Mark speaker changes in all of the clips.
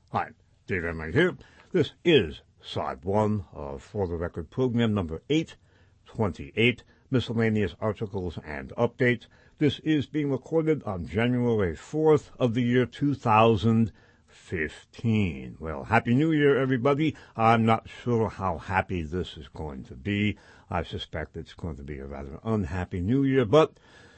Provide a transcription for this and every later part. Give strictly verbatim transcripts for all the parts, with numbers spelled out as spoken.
Speaker 1: Hi, Dave Enright here. This is Side one of For the Record program number eight twenty-eight, Miscellaneous Articles and Updates. This is being recorded on January fourth of the year two thousand fifteen. Well, Happy New Year, everybody. I'm not sure how happy this is going to be. I suspect it's going to be a rather unhappy New Year, but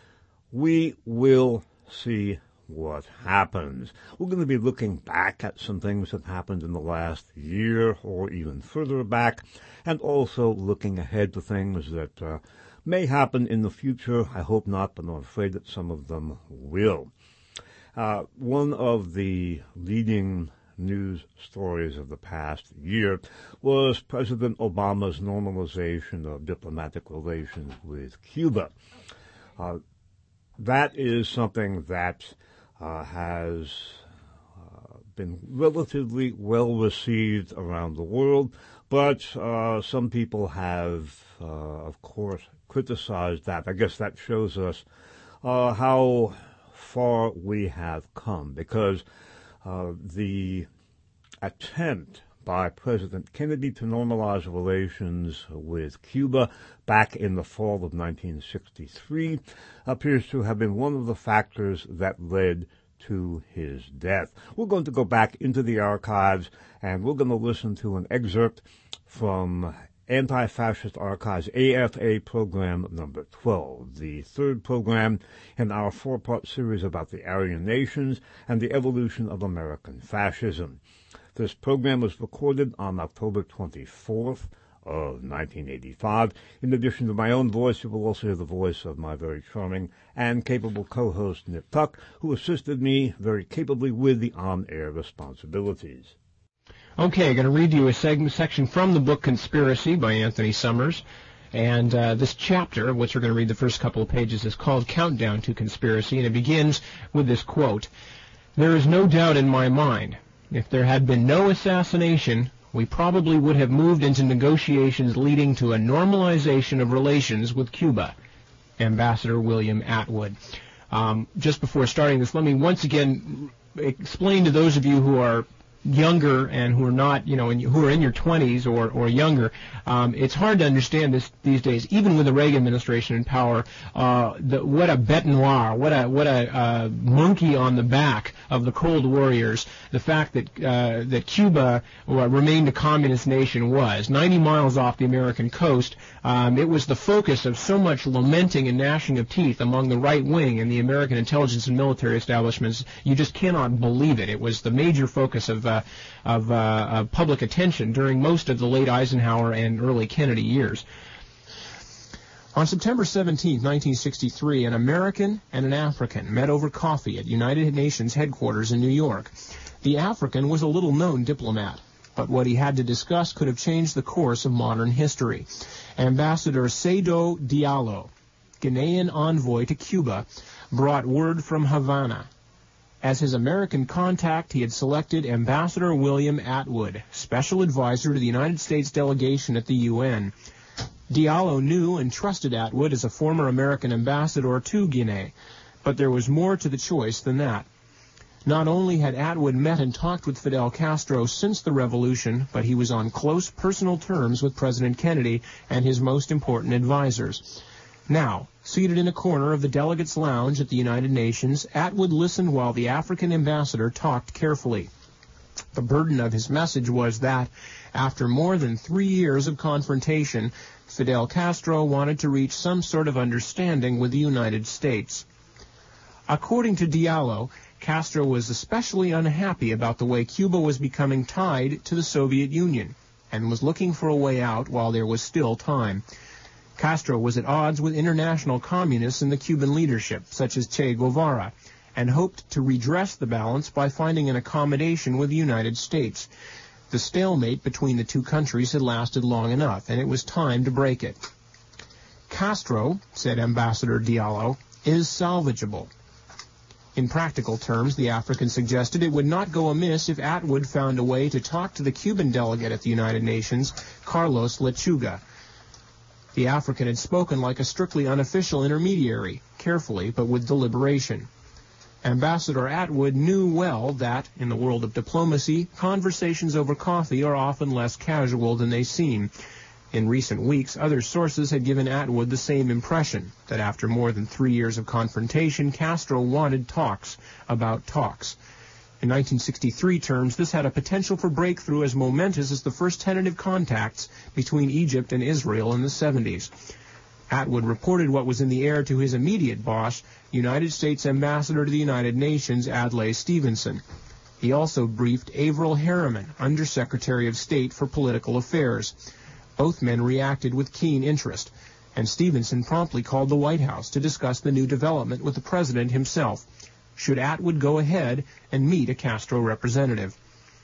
Speaker 1: we will see what happens. We're going to be looking back at some things that happened in the last year or even further back, and also looking ahead to things that uh, may happen in the future. I hope not, but I'm afraid that some of them will. Uh, one of the leading news stories of the past year was President Obama's normalization of diplomatic relations with Cuba. Uh, that is something that Uh, has uh, been relatively well received around the world, but uh, some people have, uh, of course, criticized that. I guess that shows us uh, how far we have come, because uh, the attempt by President Kennedy to normalize relations with Cuba back in the fall of nineteen sixty-three appears to have been one of the factors that led to his death. We're going to go back into the archives, and we're going to listen to an excerpt from Anti-Fascist Archives A F A program number twelve, the third program in our four-part series about the Aryan nations and the evolution of American fascism. This program was recorded on October twenty-fourth of nineteen eighty-five. In addition to my own voice, you will also hear the voice of my very charming and capable co-host, Nip Tuck, who assisted me very capably with the on-air responsibilities.
Speaker 2: Okay, I'm going to read you a segment section from the book Conspiracy by Anthony Summers. And uh, this chapter, which we're going to read the first couple of pages, is called Countdown to Conspiracy, and it begins with this quote: "There is no doubt in my mind, if there had been no assassination, we probably would have moved into negotiations leading to a normalization of relations with Cuba." Ambassador William Atwood. Um, just before starting this, let me once again explain to those of you who are younger and who are not, you know, in, who are in your twenties or, or younger, um, it's hard to understand this these days, even with the Reagan administration in power, uh, the, what a bête noire, what a what a uh, monkey on the back of the Cold Warriors, the fact that uh, that Cuba uh, remained a communist nation was. ninety miles off the American coast, um, it was the focus of so much lamenting and gnashing of teeth among the right wing and the American intelligence and military establishments. You just cannot believe it. It was the major focus of uh, of, uh, of public attention during most of the late Eisenhower and early Kennedy years. On September seventeenth, nineteen sixty-three, an American and an African met over coffee at United Nations headquarters in New York. The African was a little-known diplomat, but what he had to discuss could have changed the course of modern history. Ambassador Seydou Diallo, Ghanaian envoy to Cuba, brought word from Havana. As his American contact, he had selected Ambassador William Atwood, special advisor to the United States delegation at the U N. Diallo knew and trusted Atwood as a former American ambassador to Guinea, but there was more to the choice than that. Not only had Atwood met and talked with Fidel Castro since the revolution, but he was on close personal terms with President Kennedy and his most important advisors. Now, seated in a corner of the delegates' lounge at the United Nations, Atwood listened while the African ambassador talked carefully. The burden of his message was that, after more than three years of confrontation, Fidel Castro wanted to reach some sort of understanding with the United States. According to Diallo, Castro was especially unhappy about the way Cuba was becoming tied to the Soviet Union, and was looking for a way out while there was still time. Castro was at odds with international communists in the Cuban leadership, such as Che Guevara, and hoped to redress the balance by finding an accommodation with the United States. The stalemate between the two countries had lasted long enough, and it was time to break it. Castro, said Ambassador Diallo, is salvageable. In practical terms, the African suggested it would not go amiss if Atwood found a way to talk to the Cuban delegate at the United Nations, Carlos Lechuga. The African had spoken like a strictly unofficial intermediary, carefully but with deliberation. Ambassador Atwood knew well that, in the world of diplomacy, conversations over coffee are often less casual than they seem. In recent weeks, other sources had given Atwood the same impression, that after more than three years of confrontation, Castro wanted talks about talks. In nineteen sixty-three terms, this had a potential for breakthrough as momentous as the first tentative contacts between Egypt and Israel in the seventies. Atwood reported what was in the air to his immediate boss, United States Ambassador to the United Nations, Adlai Stevenson. He also briefed Averell Harriman, Undersecretary of State for Political Affairs. Both men reacted with keen interest, and Stevenson promptly called the White House to discuss the new development with the president himself. Should Atwood go ahead and meet a Castro representative?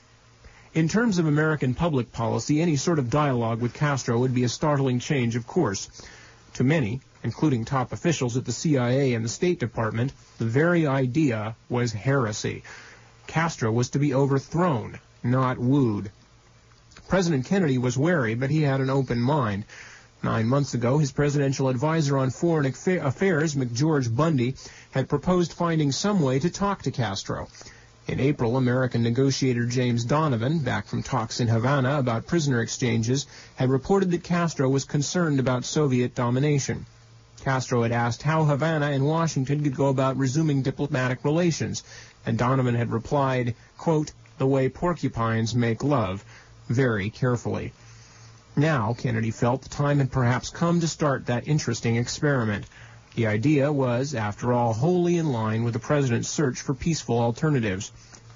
Speaker 2: In terms of American public policy, any sort of dialogue with Castro would be a startling change of course. To many, including top officials at the C I A and the State Department, the very idea was heresy. Castro was to be overthrown, not wooed. President Kennedy was wary, but he had an open mind. Nine months ago, his presidential advisor on foreign affairs, McGeorge Bundy, had proposed finding some way to talk to Castro. In April, American negotiator James Donovan, back from talks in Havana about prisoner exchanges, had reported that Castro was concerned about Soviet domination. Castro had asked how Havana and Washington could go about resuming diplomatic relations, and Donovan had replied, quote, "the way porcupines make love," very carefully. Now, Kennedy felt the time had perhaps come to start that interesting experiment. The idea was, after all, wholly in line with the president's search for peaceful alternatives.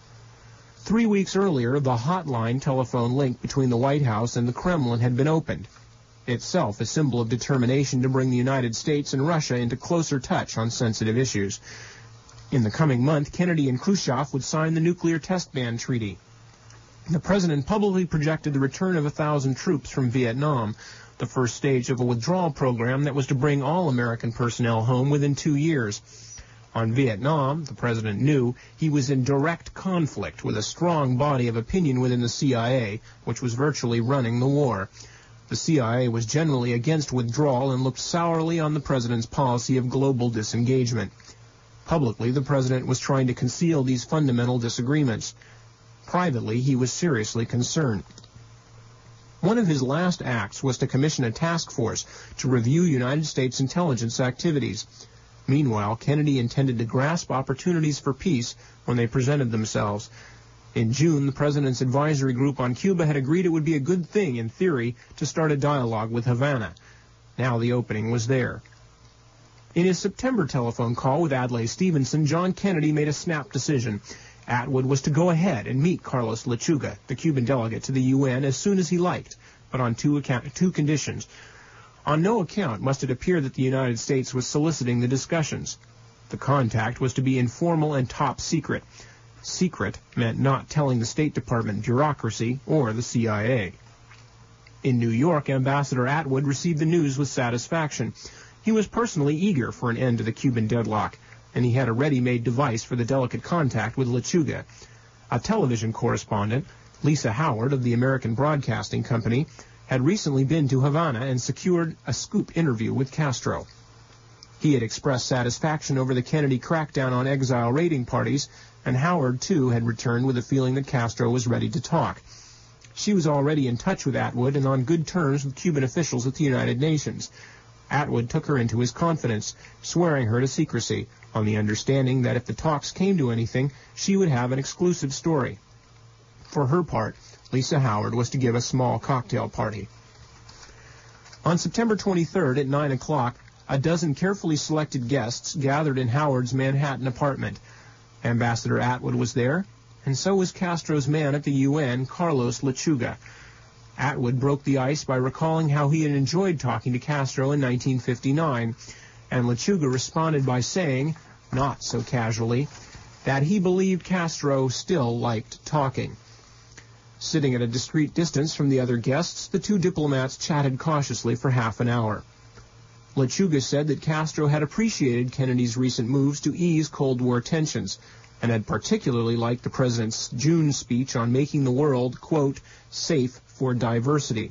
Speaker 2: Three weeks earlier, the hotline telephone link between the White House and the Kremlin had been opened, itself a symbol of determination to bring the United States and Russia into closer touch on sensitive issues. In the coming month, Kennedy and Khrushchev would sign the nuclear test ban treaty. The president publicly projected the return of a thousand troops from Vietnam, the first stage of a withdrawal program that was to bring all American personnel home within two years. On Vietnam, the president knew he was in direct conflict with a strong body of opinion within the C I A, which was virtually running the war. The C I A was generally against withdrawal and looked sourly on the president's policy of global disengagement. Publicly, the president was trying to conceal these fundamental disagreements. Privately, he was seriously concerned. One of his last acts was to commission a task force to review United States intelligence activities. Meanwhile, Kennedy intended to grasp opportunities for peace when they presented themselves. In June, the president's advisory group on Cuba had agreed it would be a good thing, in theory, to start a dialogue with Havana. Now the opening was there. In his September telephone call with Adlai Stevenson, John Kennedy made a snap decision. Atwood was to go ahead and meet Carlos Lechuga, the Cuban delegate to the U N, as soon as he liked, but on two, account two conditions. On no account must it appear that the United States was soliciting the discussions. The contact was to be informal and top secret. Secret meant not telling the State Department bureaucracy or the C I A. In New York, Ambassador Atwood received the news with satisfaction. He was personally eager for an end to the Cuban deadlock, and he had a ready-made device for the delicate contact with Lechuga. A television correspondent, Lisa Howard of the American Broadcasting Company, had recently been to Havana and secured a scoop interview with Castro. He had expressed satisfaction over the Kennedy crackdown on exile raiding parties, and Howard, too, had returned with a feeling that Castro was ready to talk. She was already in touch with Atwood and on good terms with Cuban officials at the United Nations. Atwood took her into his confidence, swearing her to secrecy, on the understanding that if the talks came to anything, she would have an exclusive story. For her part, Lisa Howard was to give a small cocktail party. On September twenty-third at nine o'clock, a dozen carefully selected guests gathered in Howard's Manhattan apartment. Ambassador Atwood was there, and so was Castro's man at the U N, Carlos Lechuga. Atwood broke the ice by recalling how he had enjoyed talking to Castro in nineteen fifty-nine, and Lechuga responded by saying, not so casually, that he believed Castro still liked talking. Sitting at a discreet distance from the other guests, the two diplomats chatted cautiously for half an hour. Lechuga said that Castro had appreciated Kennedy's recent moves to ease Cold War tensions, and had particularly liked the president's June speech on making the world, quote, safe for diversity.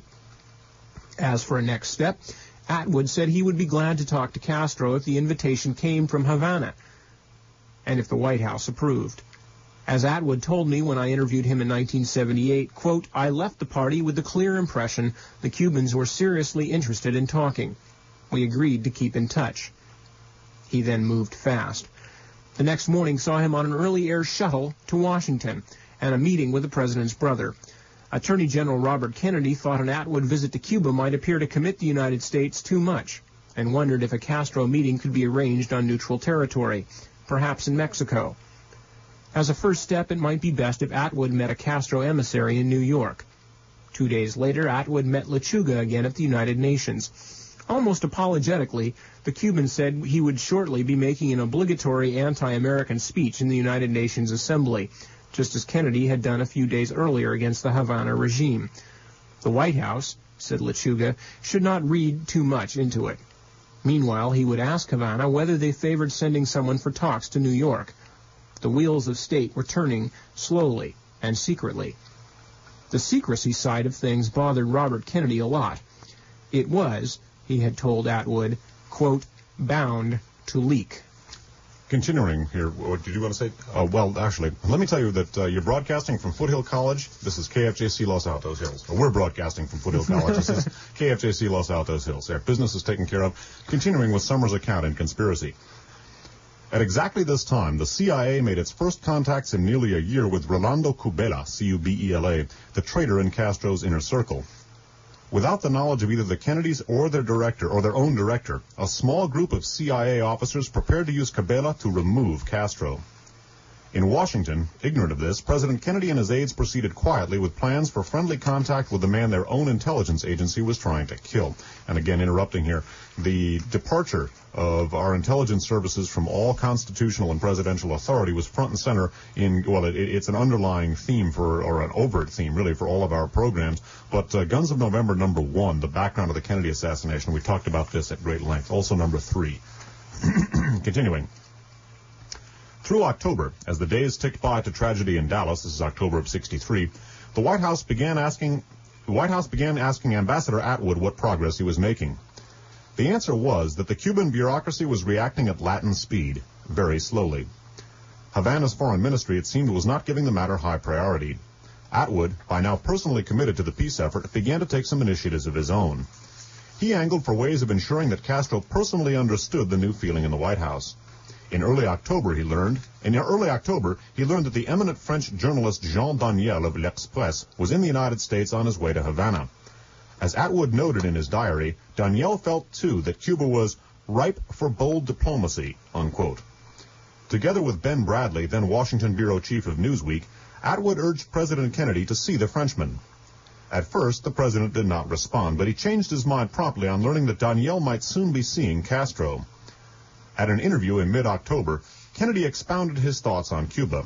Speaker 2: As for a next step, Atwood said he would be glad to talk to Castro if the invitation came from Havana. and if the White House approved. As Atwood told me when I interviewed him in nineteen seventy-eight, quote, I left the party with the clear impression the Cubans were seriously interested in talking. We agreed to keep in touch. He then moved fast. The next morning saw him on an early air shuttle to Washington and a meeting with the president's brother. Attorney General Robert Kennedy thought an Atwood visit to Cuba might appear to commit the United States too much and wondered if a Castro meeting could be arranged on neutral territory, perhaps in Mexico. As a first step, it might be best if Atwood met a Castro emissary in New York. Two days later, Atwood met Lechuga again at the United Nations. Almost apologetically, the Cuban said he would shortly be making an obligatory anti-American speech in the United Nations Assembly, just as Kennedy had done a few days earlier against the Havana regime. The White House, said Lechuga, should not read too much into it. Meanwhile, he would ask Havana whether they favored sending someone for talks to New York. The wheels of state were turning slowly and secretly. The secrecy side of things bothered Robert Kennedy a lot. It was, he had told Atwood, quote, bound to leak.
Speaker 3: Continuing here, what did you want to say? Uh, well, actually, let me tell you that uh, you're broadcasting from Foothill College. This is K F J C Los Altos Hills. Or we're broadcasting from Foothill College. This is K F J C Los Altos Hills. Their business is taken care of. Continuing with Summers' account in Conspiracy. At exactly this time, the C I A made its first contacts in nearly a year with Rolando Cubela, C U B E L A, the traitor in Castro's inner circle. Without the knowledge of either the Kennedys or their director, or their own director, a small group of C I A officers prepared to use Cubela to remove Castro. In Washington, ignorant of this, President Kennedy and his aides proceeded quietly with plans for friendly contact with the man their own intelligence agency was trying to kill. And again, interrupting here, the departure of our intelligence services from all constitutional and presidential authority was front and center in, well, it, it's an underlying theme for, or an overt theme, really, for all of our programs. But uh, Guns of November number one, the background of the Kennedy assassination, we talked about this at great length. Also number three. Continuing. Through October, as the days ticked by to tragedy in Dallas, this is October of sixty-three, the White House began asking, the White House began asking Ambassador Atwood what progress he was making. The answer was that the Cuban bureaucracy was reacting at Latin speed, very slowly. Havana's foreign ministry, it seemed, was not giving the matter high priority. Atwood, by now personally committed to the peace effort, began to take some initiatives of his own. He angled for ways of ensuring that Castro personally understood the new feeling in the White House. In early October, he learned, in early October, he learned that the eminent French journalist Jean Daniel of L'Express was in the United States on his way to Havana. As Atwood noted in his diary, Daniel felt, too, that Cuba was ripe for bold diplomacy, unquote. Together with Ben Bradley, then Washington bureau chief of Newsweek, Atwood urged President Kennedy to see the Frenchman. At first, the president did not respond, but he changed his mind promptly on learning that Daniel might soon be seeing Castro. At an interview in mid-October, Kennedy expounded his thoughts on Cuba.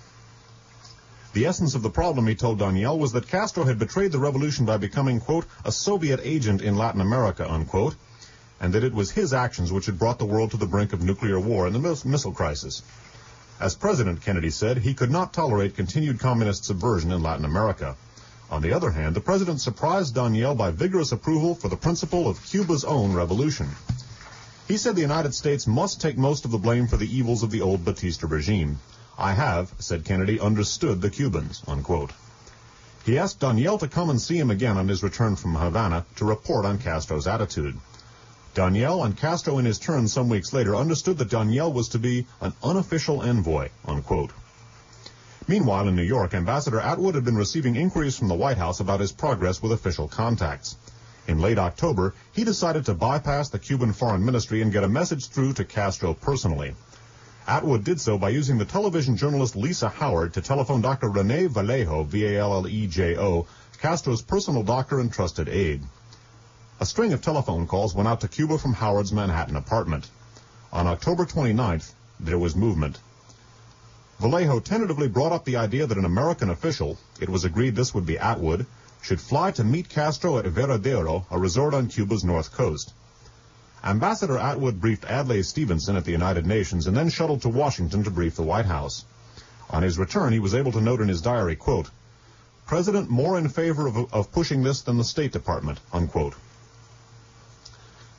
Speaker 3: The essence of the problem, he told Daniel, was that Castro had betrayed the revolution by becoming, quote, a Soviet agent in Latin America, unquote, and that it was his actions which had brought the world to the brink of nuclear war and the miss- missile crisis. As president, Kennedy said, he could not tolerate continued communist subversion in Latin America. On the other hand, the president surprised Daniel by vigorous approval for the principle of Cuba's own revolution. He said the United States must take most of the blame for the evils of the old Batista regime. I have, said Kennedy, understood the Cubans, unquote. He asked Daniel to come and see him again on his return from Havana to report on Castro's attitude. Daniel and Castro in his turn some weeks later understood that Daniel was to be an unofficial envoy, unquote. Meanwhile, in New York, Ambassador Atwood had been receiving inquiries from the White House about his progress with official contacts. In late October, he decided to bypass the Cuban Foreign Ministry and get a message through to Castro personally. Atwood did so by using the television journalist Lisa Howard to telephone Doctor Rene Vallejo, V A L L E J O, Castro's personal doctor and trusted aide. A string of telephone calls went out to Cuba from Howard's Manhattan apartment. On October twenty-ninth, there was movement. Vallejo tentatively brought up the idea that an American official, it was agreed this would be Atwood, should fly to meet Castro at Veradero, a resort on Cuba's north coast. Ambassador Atwood briefed Adlai Stevenson at the United Nations and then shuttled to Washington to brief the White House. On his return, he was able to note in his diary, quote, President more in favor of, of pushing this than the State Department, unquote.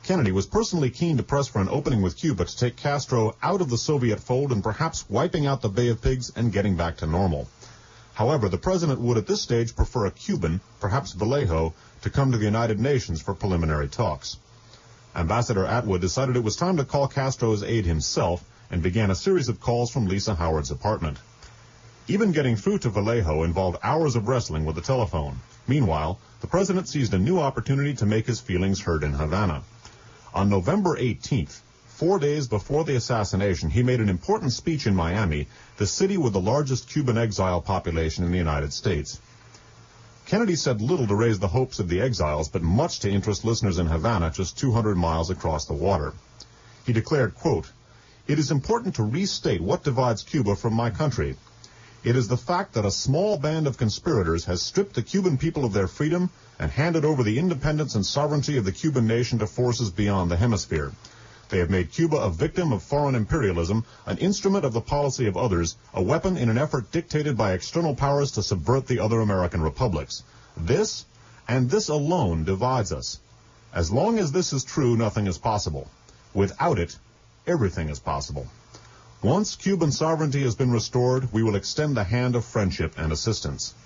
Speaker 3: Kennedy was personally keen to press for an opening with Cuba to take Castro out of the Soviet fold and perhaps wiping out the Bay of Pigs and getting back to normal. However, the president would at this stage prefer a Cuban, perhaps Vallejo, to come to the United Nations for preliminary talks. Ambassador Atwood decided it was time to call Castro's aide himself and began a series of calls from Lisa Howard's apartment. Even getting through to Vallejo involved hours of wrestling with the telephone. Meanwhile, the president seized a new opportunity to make his feelings heard in Havana. On November eighteenth, four days before the assassination, he made an important speech in Miami, the city with the largest Cuban exile population in the United States. Kennedy said little to raise the hopes of the exiles, but much to interest listeners in Havana, just two hundred miles across the water. He declared, quote, "It is important to restate what divides Cuba from my country. It is the fact that a small band of conspirators has stripped the Cuban people of their freedom and handed over the independence and sovereignty of the Cuban nation to forces beyond the hemisphere. They have made Cuba a victim of foreign imperialism, an instrument of the policy of others, a weapon in an effort dictated by external powers to subvert the other American republics. This, and this alone, divides us. As long as this is true, nothing is possible. Without it, everything is possible. Once Cuban sovereignty has been restored, we will extend the hand of friendship and assistance."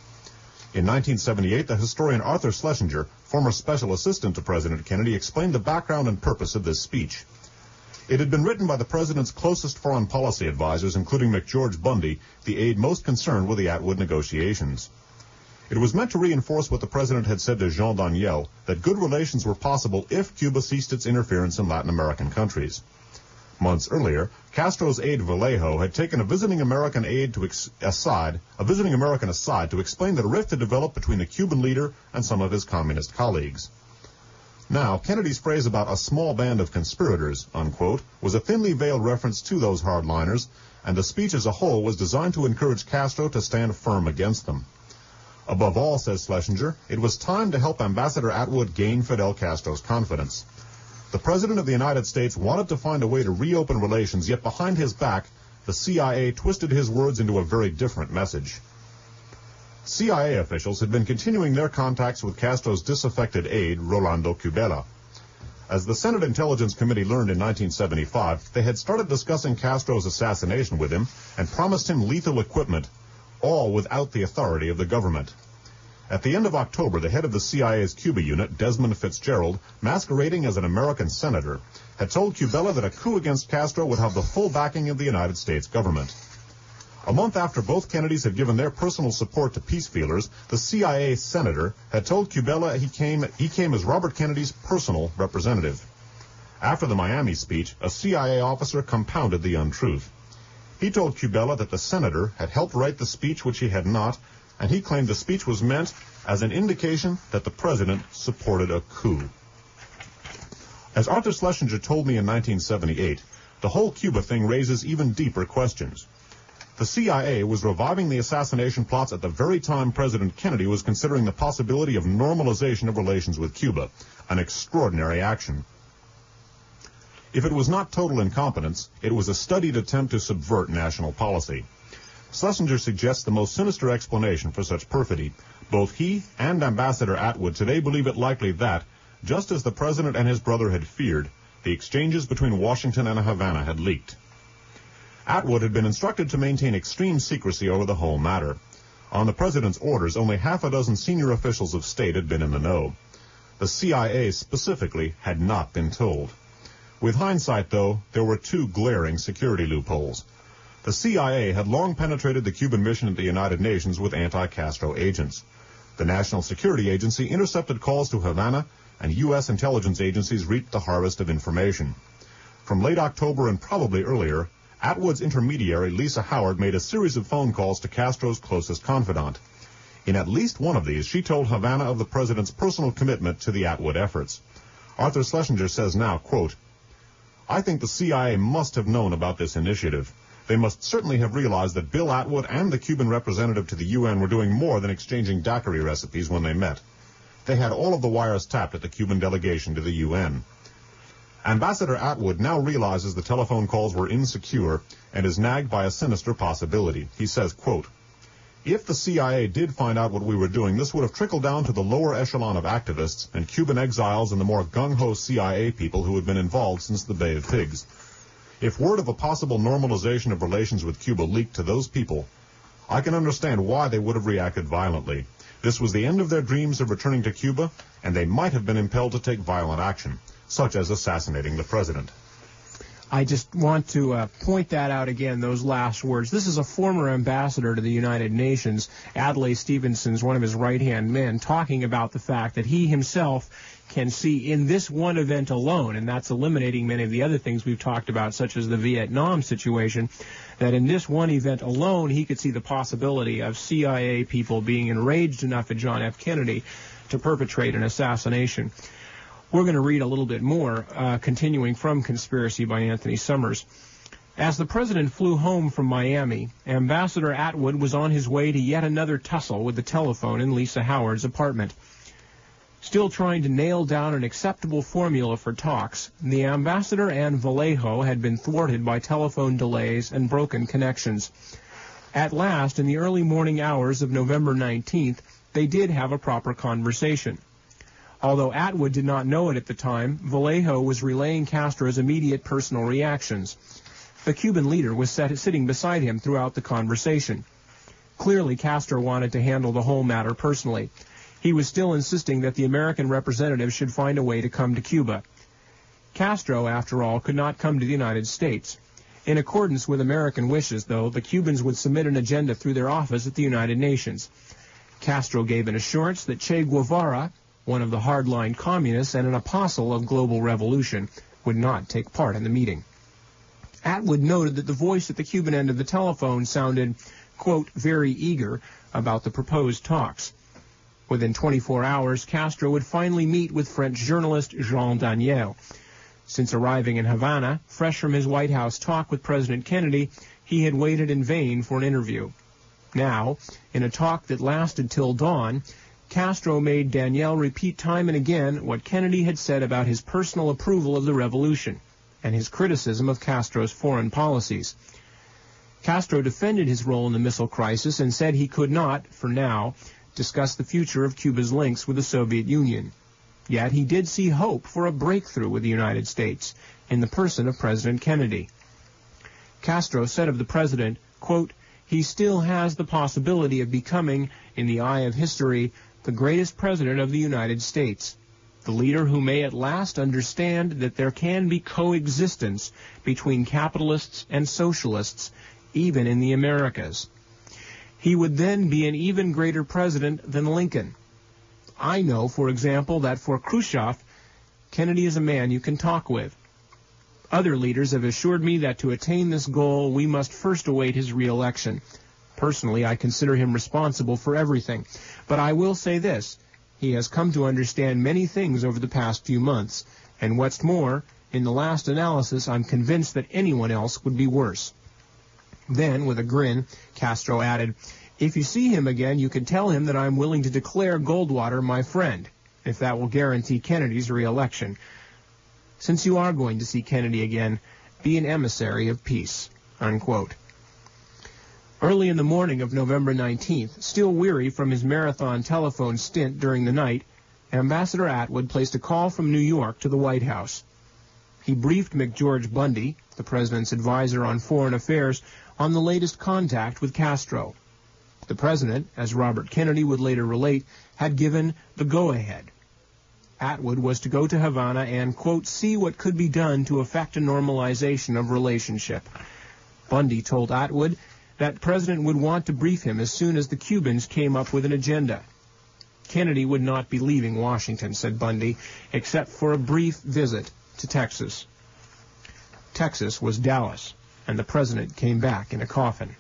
Speaker 3: In nineteen seventy-eight, the historian Arthur Schlesinger, former special assistant to President Kennedy, explained the background and purpose of this speech. It had been written by the president's closest foreign policy advisors, including McGeorge Bundy, the aide most concerned with the Atwood negotiations. It was meant to reinforce what the president had said to Jean Daniel, that good relations were possible if Cuba ceased its interference in Latin American countries. Months earlier, Castro's aide Vallejo had taken a visiting American aide to ex- aside, a visiting American aside to explain that a rift had developed between the Cuban leader and some of his communist colleagues. Now, Kennedy's phrase about a small band of conspirators, unquote, was a thinly veiled reference to those hardliners, and the speech as a whole was designed to encourage Castro to stand firm against them. Above all, says Schlesinger, it was time to help Ambassador Atwood gain Fidel Castro's confidence. The President of the United States wanted to find a way to reopen relations, yet behind his back, the C I A twisted his words into a very different message. C I A officials had been continuing their contacts with Castro's disaffected aide, Rolando Cubela. As the Senate Intelligence Committee learned in nineteen seventy-five, they had started discussing Castro's assassination with him and promised him lethal equipment, all without the authority of the government. At the end of October, the head of the C I A's Cuba unit, Desmond Fitzgerald, masquerading as an American senator, had told Cubela that a coup against Castro would have the full backing of the United States government. A month after both Kennedys had given their personal support to peace feelers, the C I A senator had told Cubela he came, he came as Robert Kennedy's personal representative. After the Miami speech, a C I A officer compounded the untruth. He told Cubela that the senator had helped write the speech which he had not, and he claimed the speech was meant as an indication that the president supported a coup. As Arthur Schlesinger told me in nineteen seventy-eight, the whole Cuba thing raises even deeper questions. The C I A was reviving the assassination plots at the very time President Kennedy was considering the possibility of normalization of relations with Cuba, an extraordinary action. If it was not total incompetence, it was a studied attempt to subvert national policy. Schlesinger suggests the most sinister explanation for such perfidy. Both he and Ambassador Atwood today believe it likely that, just as the president and his brother had feared, the exchanges between Washington and Havana had leaked. Atwood had been instructed to maintain extreme secrecy over the whole matter. On the president's orders, only half a dozen senior officials of state had been in the know. The C I A specifically had not been told. With hindsight, though, there were two glaring security loopholes. The C I A had long penetrated the Cuban mission at the United Nations with anti-Castro agents. The National Security Agency intercepted calls to Havana, and U S intelligence agencies reaped the harvest of information. From late October and probably earlier, Atwood's intermediary, Lisa Howard, made a series of phone calls to Castro's closest confidant. In at least one of these, she told Havana of the president's personal commitment to the Atwood efforts. Arthur Schlesinger says now, quote, "I think the C I A must have known about this initiative. They must certainly have realized that Bill Atwood and the Cuban representative to the U N were doing more than exchanging daiquiri recipes when they met. They had all of the wires tapped at the Cuban delegation to the U N. Ambassador Atwood now realizes the telephone calls were insecure and is nagged by a sinister possibility. He says, quote, If the C I A did find out what we were doing, this would have trickled down to the lower echelon of activists and Cuban exiles and the more gung-ho C I A people who had been involved since the Bay of Pigs. If word of a possible normalization of relations with Cuba leaked to those people, I can understand why they would have reacted violently. This was the end of their dreams of returning to Cuba, and they might have been impelled to take violent action, such as assassinating the president.
Speaker 2: I just want to uh, point that out again, those last words. This is a former ambassador to the United Nations, Adlai Stevenson's one of his right-hand men, talking about the fact that he himself can see in this one event alone, and that's eliminating many of the other things we've talked about, such as the Vietnam situation, that in this one event alone, he could see the possibility of C I A people being enraged enough at John F. Kennedy to perpetrate an assassination. We're going to read a little bit more, uh, continuing from Conspiracy by Anthony Summers. As the president flew home from Miami, Ambassador Atwood was on his way to yet another tussle with the telephone in Lisa Howard's apartment. Still trying to nail down an acceptable formula for talks, the ambassador and Vallejo had been thwarted by telephone delays and broken connections. At last, in the early morning hours of November nineteenth, they did have a proper conversation. Although Atwood did not know it at the time, Vallejo was relaying Castro's immediate personal reactions. The Cuban leader was set, sitting beside him throughout the conversation. Clearly, Castro wanted to handle the whole matter personally. He was still insisting that the American representative should find a way to come to Cuba. Castro, after all, could not come to the United States. In accordance with American wishes, though, the Cubans would submit an agenda through their office at the United Nations. Castro gave an assurance that Che Guevara, one of the hardline communists and an apostle of global revolution, would not take part in the meeting. Atwood noted that the voice at the Cuban end of the telephone sounded, quote, very eager about the proposed talks. Within twenty-four hours, Castro would finally meet with French journalist Jean Daniel. Since arriving in Havana, fresh from his White House talk with President Kennedy, he had waited in vain for an interview. Now, in a talk that lasted till dawn, Castro made Daniel repeat time and again what Kennedy had said about his personal approval of the revolution and his criticism of Castro's foreign policies. Castro defended his role in the missile crisis and said he could not, for now, discuss the future of Cuba's links with the Soviet Union. Yet he did see hope for a breakthrough with the United States in the person of President Kennedy. Castro said of the president, quote, he still has the possibility of becoming, in the eye of history, the greatest president of the United States, the leader who may at last understand that there can be coexistence between capitalists and socialists, even in the Americas. He would then be an even greater president than Lincoln. I know, for example, that for Khrushchev, Kennedy is a man you can talk with. Other leaders have assured me that to attain this goal, we must first await his re-election. Personally, I consider him responsible for everything. But I will say this, he has come to understand many things over the past few months, and what's more, in the last analysis, I'm convinced that anyone else would be worse. Then, with a grin, Castro added, if you see him again, you can tell him that I'm willing to declare Goldwater my friend, if that will guarantee Kennedy's re-election. Since you are going to see Kennedy again, be an emissary of peace, unquote. Early in the morning of November nineteenth, still weary from his marathon telephone stint during the night, Ambassador Atwood placed a call from New York to the White House. He briefed McGeorge Bundy, the president's advisor on foreign affairs, on the latest contact with Castro. The president, as Robert Kennedy would later relate, had given the go-ahead. Atwood was to go to Havana and, quote, see what could be done to effect a normalization of relationship. Bundy told Atwood that President would want to brief him as soon as the Cubans came up with an agenda. Kennedy would not be leaving Washington, said Bundy, except for a brief visit to Texas. Texas was Dallas, and the president came back in a coffin.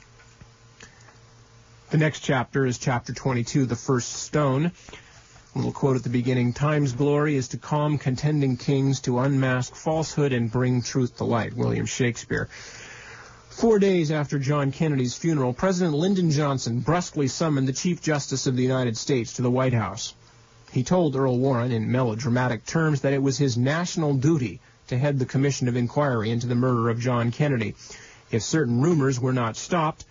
Speaker 2: The next chapter is chapter twenty-two, The First Stone. A little quote at the beginning, Time's glory is to calm contending kings, to unmask falsehood and bring truth to light, William Shakespeare. Four days after John Kennedy's funeral, President Lyndon Johnson brusquely summoned the Chief Justice of the United States to the White House. He told Earl Warren in melodramatic terms that it was his national duty to head the Commission of Inquiry into the murder of John Kennedy. If certain rumors were not stopped,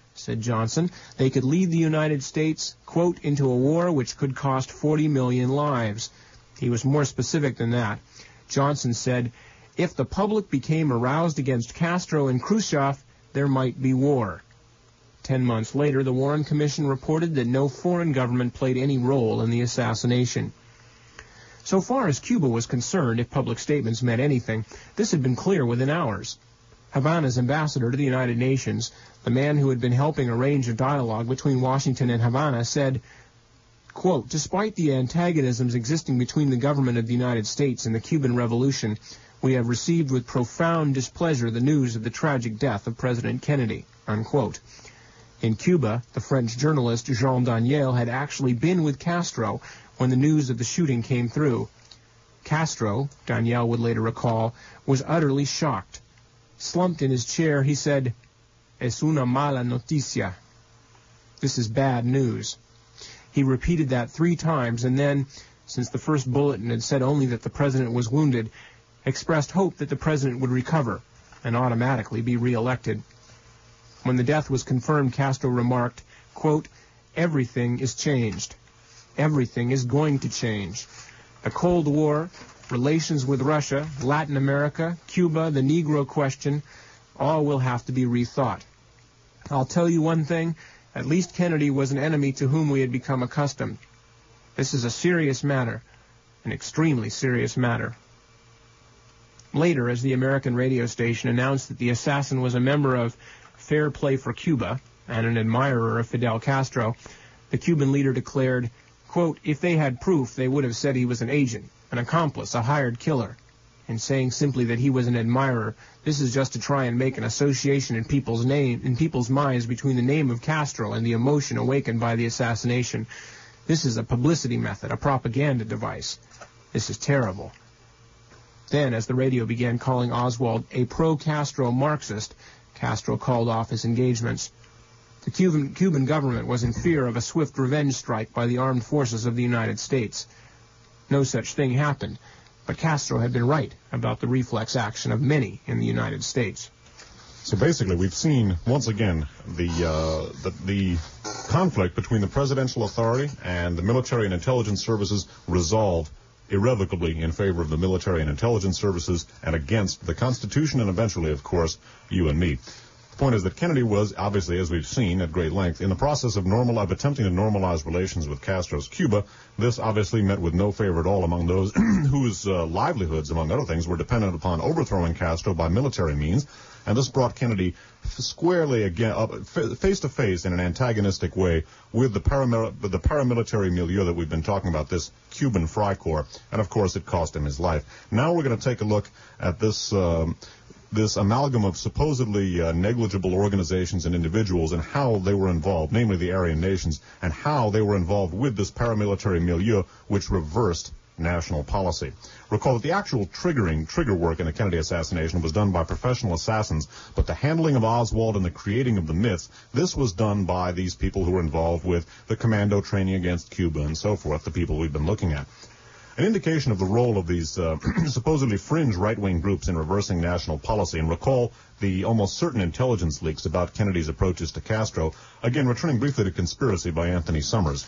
Speaker 2: said Johnson. They could lead the United States, quote, into a war which could cost forty million lives. He was more specific than that. Johnson said, if the public became aroused against Castro and Khrushchev, there might be war. Ten months later, the Warren Commission reported that no foreign government played any role in the assassination. So far as Cuba was concerned, if public statements meant anything, this had been clear within hours. Havana's ambassador to the United Nations, the man who had been helping arrange a dialogue between Washington and Havana, said, quote, despite the antagonisms existing between the government of the United States and the Cuban Revolution, we have received with profound displeasure the news of the tragic death of President Kennedy, unquote. In Cuba, the French journalist Jean Daniel had actually been with Castro when the news of the shooting came through. Castro, Daniel would later recall, was utterly shocked. Slumped in his chair, he said, es una mala noticia. This is bad news. He repeated that three times and then, since the first bulletin had said only that the president was wounded, expressed hope that the president would recover and automatically be re-elected. When the death was confirmed, Castro remarked, quote, everything is changed. Everything is going to change. The Cold War, relations with Russia, Latin America, Cuba, the Negro question, all will have to be rethought. I'll tell you one thing, at least Kennedy was an enemy to whom we had become accustomed. This is a serious matter, an extremely serious matter. Later, as the American radio station announced that the assassin was a member of Fair Play for Cuba and an admirer of Fidel Castro, the Cuban leader declared, quote, if they had proof, they would have said he was an agent, an accomplice, a hired killer. In saying simply that he was an admirer, this is just to try and make an association in people's name, in people's minds between the name of Castro and the emotion awakened by the assassination. This is a publicity method, a propaganda device. This is terrible. Then, as the radio began calling Oswald a pro-Castro Marxist, Castro called off his engagements. The Cuban, Cuban government was in fear of a swift revenge strike by the armed forces of the United States. No such thing happened, but Castro had been right about the reflex action of many in the United States.
Speaker 3: So basically, we've seen, once again, the, uh, the, the conflict between the presidential authority and the military and intelligence services resolved irrevocably in favor of the military and intelligence services and against the Constitution and eventually, of course, you and me. The point is that Kennedy was, obviously, as we've seen at great length, in the process of normal, of attempting to normalize relations with Castro's Cuba. This obviously met with no favor at all among those whose uh, livelihoods, among other things, were dependent upon overthrowing Castro by military means. And this brought Kennedy squarely again, up, face to face in an antagonistic way with the, paramil- the paramilitary milieu that we've been talking about, this Cuban Freikorps, and of course it cost him his life. Now we're going to take a look at this um, this amalgam of supposedly uh, negligible organizations and individuals and how they were involved, namely the Aryan nations, and how they were involved with this paramilitary milieu which reversed national policy. Recall that the actual triggering, trigger work in the Kennedy assassination was done by professional assassins, but the handling of Oswald and the creating of the myths, this was done by these people who were involved with the commando training against Cuba and so forth, the people we've been looking at. An indication of the role of these uh, supposedly fringe right-wing groups in reversing national policy, and recall the almost certain intelligence leaks about Kennedy's approaches to Castro, again returning briefly to Conspiracy by Anthony Summers.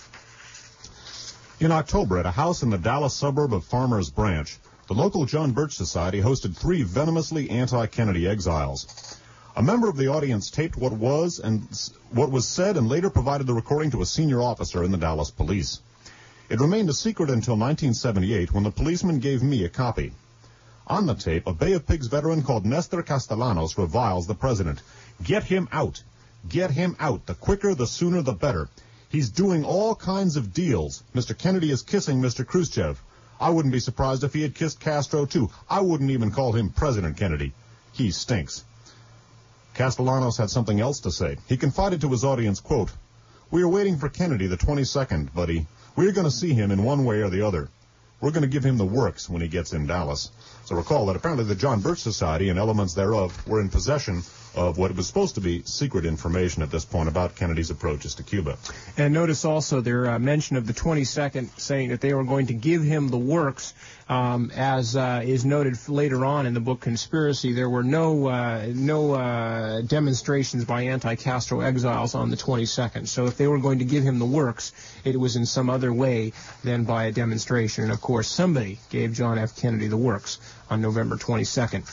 Speaker 3: In October, at a house in the Dallas suburb of Farmers Branch, the local John Birch Society hosted three venomously anti-Kennedy exiles. A member of the audience taped what was and what was said and later provided the recording to a senior officer in the Dallas police. It remained a secret until nineteen seventy-eight, when the policeman gave me a copy. On the tape, a Bay of Pigs veteran called Nestor Castellanos reviles the president. Get him out. Get him out. The quicker, the sooner, the better. He's doing all kinds of deals. Mister Kennedy is kissing Mister Khrushchev. I wouldn't be surprised if he had kissed Castro, too. I wouldn't even call him President Kennedy. He stinks. Castellanos had something else to say. He confided to his audience, quote, "We are waiting for Kennedy the twenty-second, buddy. We're going to see him in one way or the other. We're going to give him the works when he gets in Dallas." So recall that apparently the John Birch Society and elements thereof were in possession of what was supposed to be secret information at this point about Kennedy's approaches to Cuba.
Speaker 2: And notice also their uh, mention of the twenty-second, saying that they were going to give him the works. Um, as uh, is noted later on in the book Conspiracy, there were no uh, no uh, demonstrations by anti-Castro exiles on the twenty-second. So if they were going to give him the works, it was in some other way than by a demonstration. And of course, somebody gave John F. Kennedy the works on November twenty-second.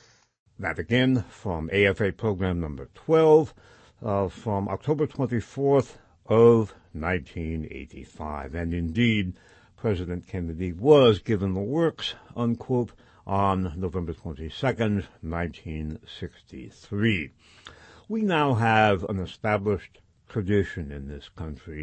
Speaker 1: That again from A F A program number twelve, uh, from October twenty-fourth of nineteen eighty-five. And indeed, President Kennedy was given the works, unquote, on November twenty-second, nineteen sixty-three. We now have an established tradition in this country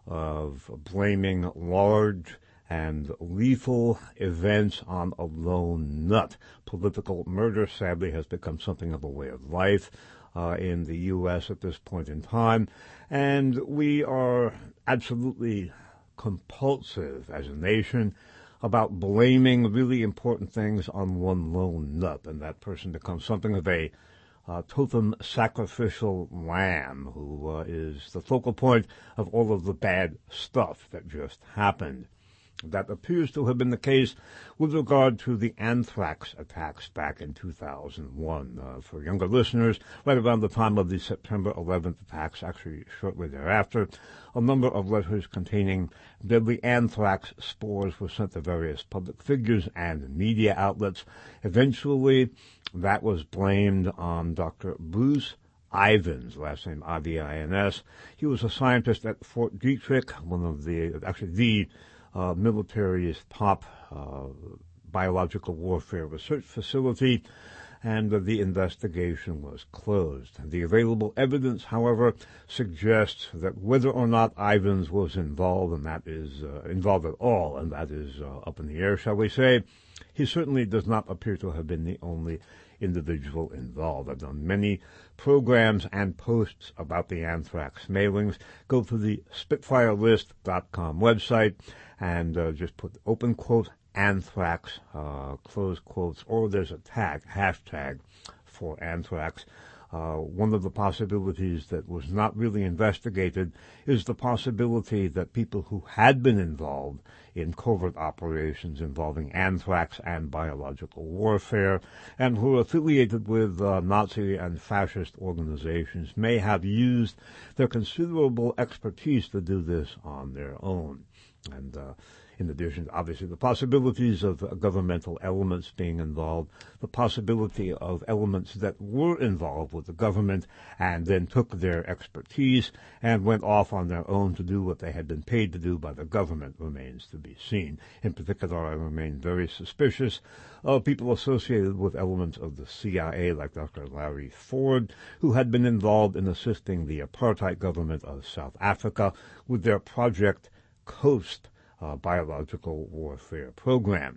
Speaker 1: of blaming large and lethal events on a lone nut. Political murder, sadly, has become something of a way of life uh, in the U S at this point in time, and we are absolutely compulsive as a nation about blaming really important things on one lone nut, and that person becomes something of a uh, totem sacrificial lamb who uh, is the focal point of all of the bad stuff that just happened. That appears to have been the case with regard to the anthrax attacks back in two thousand one. Uh, for younger listeners, right around the time of the September eleventh attacks, actually shortly thereafter, a number of letters containing deadly anthrax spores were sent to various public figures and media outlets. Eventually, that was blamed on Doctor Bruce Ivins, last name I V I N S. He was a scientist at Fort Detrick, one of the, actually the Uh, military's top uh, biological warfare research facility, and uh, the investigation was closed. The available evidence, however, suggests that whether or not Ivins was involved, and that is uh, involved at all, and that is uh, up in the air, shall we say, he certainly does not appear to have been the only individual involved. I've done many programs and posts about the anthrax mailings. Go to the spitfire list dot com website and uh, just put open quote anthrax, uh, close quotes, or there's a tag, hashtag for anthrax. Uh, one of the possibilities that was not really investigated is the possibility that people who had been involved in covert operations involving anthrax and biological warfare and who are affiliated with uh, Nazi and fascist organizations may have used their considerable expertise to do this on their own. And uh, in addition, obviously, the possibilities of uh, governmental elements being involved, the possibility of elements that were involved with the government and then took their expertise and went off on their own to do what they had been paid to do by the government remains to be seen. In particular, I remain very suspicious of people associated with elements of the C I A, like Doctor Larry Ford, who had been involved in assisting the apartheid government of South Africa with their Project Coast uh, biological warfare program.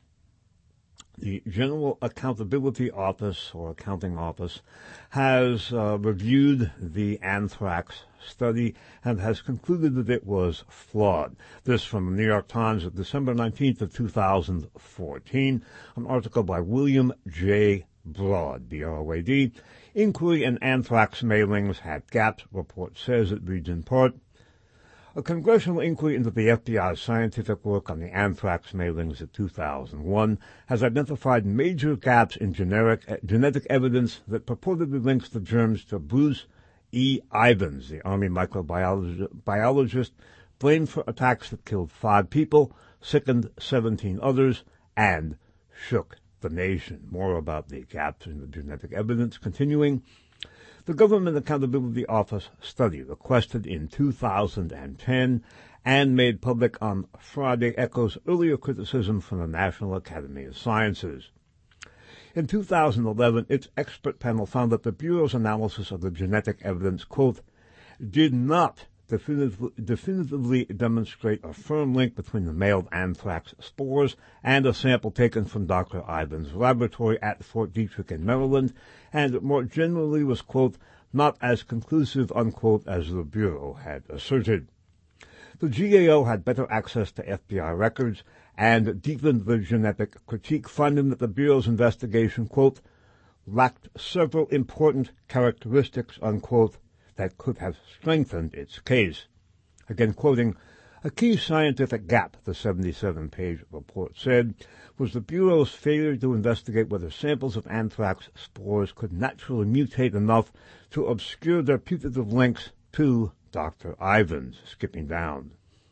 Speaker 1: The General Accountability Office, or Accounting Office, has uh, reviewed the anthrax study and has concluded that it was flawed. This from the New York Times of December nineteenth of two thousand fourteen, an article by William J. Broad, B R O A D. Inquiry in anthrax mailings had gaps, report says. It reads in part, a congressional inquiry into the F B I's scientific work on the anthrax mailings of two thousand one has identified major gaps in generic, uh, genetic evidence that purportedly links the germs to Bruce E. Ivins, the Army microbiologist blamed for attacks that killed five people, sickened seventeen others, and shook the nation. More about the gaps in the genetic evidence continuing. The Government Accountability Office study requested in two thousand ten and made public on Friday echoes earlier criticism from the National Academy of Sciences. In two thousand eleven, its expert panel found that the Bureau's analysis of the genetic evidence, quote, did not definitively, definitively demonstrate a firm link between the mailed anthrax spores and a sample taken from Doctor Ivins' laboratory at Fort Detrick in Maryland, and more generally was, quote, not as conclusive, unquote, as the Bureau had asserted. The G A O had better access to F B I records and deepened the genetic critique, finding that the Bureau's investigation, quote, lacked several important characteristics, unquote, that could have strengthened its case. Again, quoting, a key scientific gap, the seventy-seven page report said, was the Bureau's failure to investigate whether samples of anthrax spores could naturally mutate enough to obscure their putative links to Doctor Ivins, skipping down.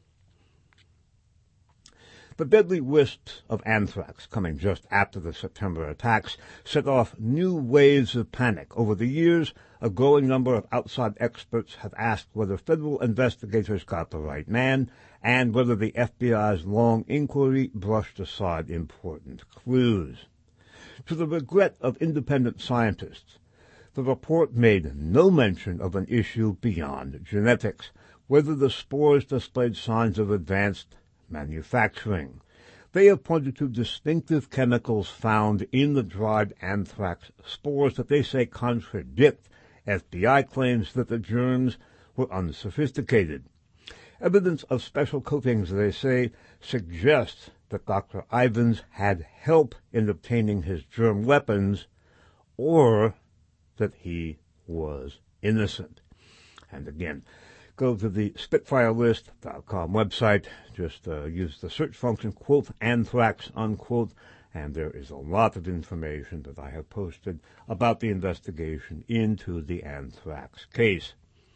Speaker 1: The deadly wisps of anthrax coming just after the September attacks set off new waves of panic. Over the years, a growing number of outside experts have asked whether federal investigators got the right man and whether the F B I's long inquiry brushed aside important clues. To the regret of independent scientists, the report made no mention of an issue beyond genetics, whether the spores displayed signs of advanced manufacturing. They have pointed to distinctive chemicals found in the dried anthrax spores that they say contradict F B I claims that the germs were unsophisticated. Evidence of special coatings, they say, suggests that Doctor Ivins had help in obtaining his germ weapons, or that he was innocent. And again, go to the Spitfire List dot com website, just uh, use the search function, quote, anthrax, unquote, and there is a lot of information that I have posted about the investigation into the anthrax case,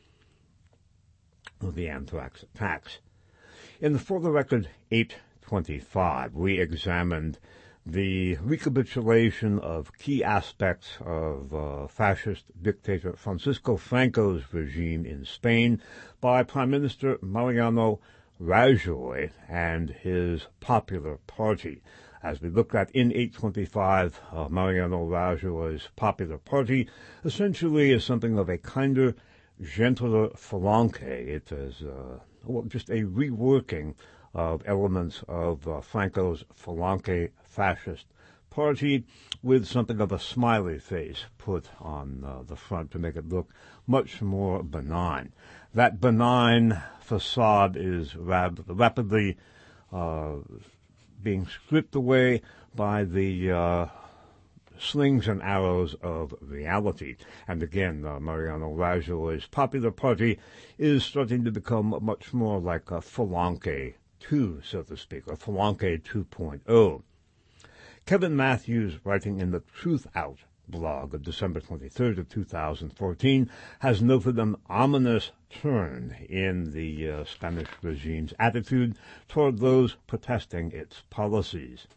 Speaker 1: or the anthrax attacks. In the For the Record eight twenty-five, we examined the recapitulation of key aspects of uh, fascist dictator Francisco Franco's regime in Spain by Prime Minister Mariano Rajoy and his Popular Party. As we looked at in eight twenty-five, uh, Mariano Rajoy's Popular Party essentially is something of a kinder, gentler Falange. It is uh, well, just a reworking of elements of uh, Franco's Falange fascist party with something of a smiley face put on uh, the front to make it look much more benign. That benign facade is rap- rapidly uh, being stripped away by the uh, slings and arrows of reality. And again, uh, Mariano Rajoy's Popular Party is starting to become much more like a Falange two, so to speak, or Falange two point oh. Kevin Matthews, writing in the Truth Out blog of December twenty-third of two thousand fourteen, has noted an ominous turn in the uh, Spanish regime's attitude toward those protesting its policies.